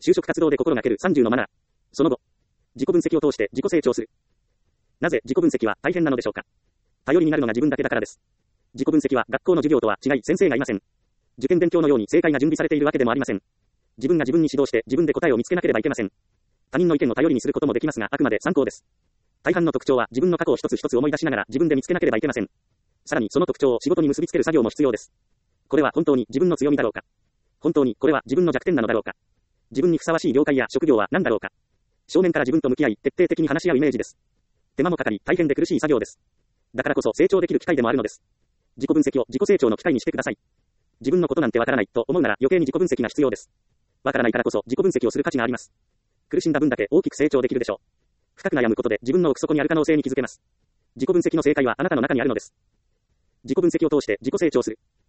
就職活動で心がける30のマナー。その後、自己分析を通して自己成長する。なぜ自己分析は大変なのでしょうか。頼りになるのが自分だけだからです。自己分析は学校の授業とは違い先生がいません。受験勉強のように正解が準備されているわけでもありません。自分が自分に指導して自分で答えを見つけなければいけません。他人の意見を頼りにすることもできますがあくまで参考です。大半の特徴は自分の過去を一つ一つ思い出しながら自分で見つけなければいけません。さらにその特徴を仕事に結びつける作業も必要です。これは本当に自分の強みだろうか。本当にこれは自分の弱点なのだろうか。自分にふさわしい業界や職業は何だろうか。正面から自分と向き合い徹底的に話し合うイメージです。手間もかかり大変で苦しい作業です。だからこそ成長できる機会でもあるのです。自己分析を自己成長の機会にしてください。自分のことなんてわからないと思うなら余計に自己分析が必要です。わからないからこそ自己分析をする価値があります。苦しんだ分だけ大きく成長できるでしょう。深く悩むことで自分の奥底にある可能性に気づけます。自己分析の正解はあなたの中にあるのです。自己分析を通して自己成長する。